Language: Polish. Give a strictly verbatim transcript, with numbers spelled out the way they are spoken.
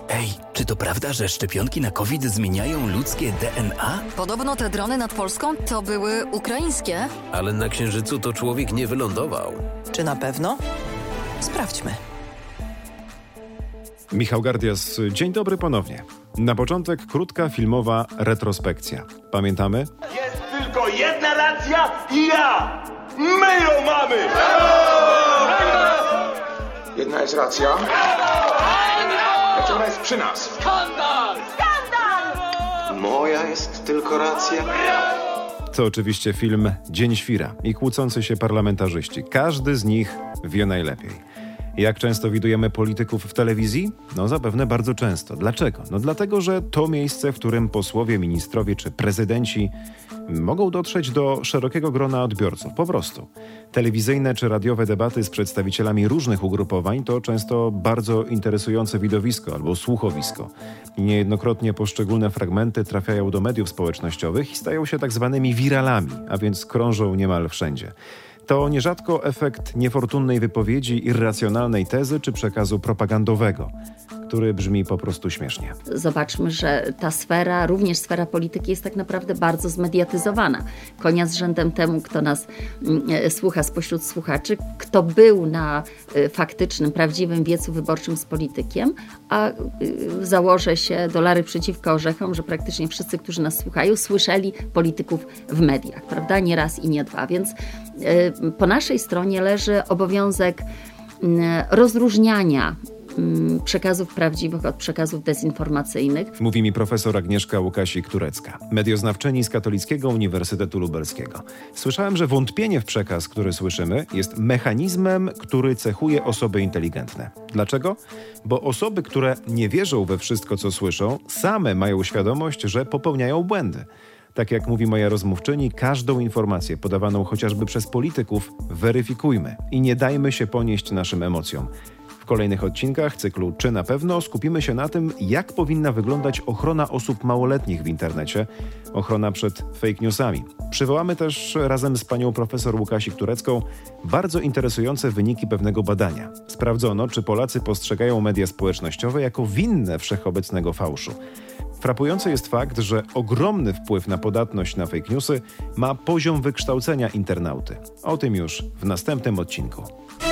Ej, czy to prawda, że szczepionki na COVID zmieniają ludzkie D N A? Podobno te drony nad Polską to były ukraińskie. Ale na Księżycu to człowiek nie wylądował. Czy na pewno? Sprawdźmy. Michał Gardias, dzień dobry ponownie. Na początek krótka filmowa retrospekcja. Pamiętamy? Jest tylko jedna racja i ja! My ją mamy! Jedna jest racja. Lecz ona jest przy nas. Skandal! Skandal! Moja jest tylko racja. To oczywiście film Dzień Świra i kłócący się parlamentarzyści. Każdy z nich wie najlepiej. Jak często widujemy polityków w telewizji? No zapewne bardzo często. Dlaczego? No dlatego, że to miejsce, w którym posłowie, ministrowie czy prezydenci mogą dotrzeć do szerokiego grona odbiorców. Po prostu. Telewizyjne czy radiowe debaty z przedstawicielami różnych ugrupowań to często bardzo interesujące widowisko albo słuchowisko. I niejednokrotnie poszczególne fragmenty trafiają do mediów społecznościowych i stają się tak zwanymi wiralami, a więc krążą niemal wszędzie. To nierzadko efekt niefortunnej wypowiedzi, irracjonalnej tezy czy przekazu propagandowego, który brzmi po prostu śmiesznie. Zobaczmy, że ta sfera, również sfera polityki jest tak naprawdę bardzo zmediatyzowana. Konia z rzędem temu, kto nas y, słucha spośród słuchaczy, kto był na y, faktycznym, prawdziwym wiecu wyborczym z politykiem, a y, założę się dolary przeciwko orzechom, że praktycznie wszyscy, którzy nas słuchają, słyszeli polityków w mediach, prawda? Nie raz i nie dwa, więc y, po naszej stronie leży obowiązek y, rozróżniania przekazów prawdziwych od przekazów dezinformacyjnych. Mówi mi profesor Agnieszka Łukasik-Turecka, medioznawczyni z Katolickiego Uniwersytetu Lubelskiego. Słyszałem, że wątpienie w przekaz, który słyszymy, jest mechanizmem, który cechuje osoby inteligentne. Dlaczego? Bo osoby, które nie wierzą we wszystko, co słyszą, same mają świadomość, że popełniają błędy. Tak jak mówi moja rozmówczyni, każdą informację podawaną chociażby przez polityków weryfikujmy i nie dajmy się ponieść naszym emocjom. W kolejnych odcinkach cyklu Czy na pewno skupimy się na tym, jak powinna wyglądać ochrona osób małoletnich w internecie, ochrona przed fake newsami. Przywołamy też razem z panią profesor Łukasik-Turecką bardzo interesujące wyniki pewnego badania. Sprawdzono, czy Polacy postrzegają media społecznościowe jako winne wszechobecnego fałszu. Frapujący jest fakt, że ogromny wpływ na podatność na fake newsy ma poziom wykształcenia internauty. O tym już w następnym odcinku.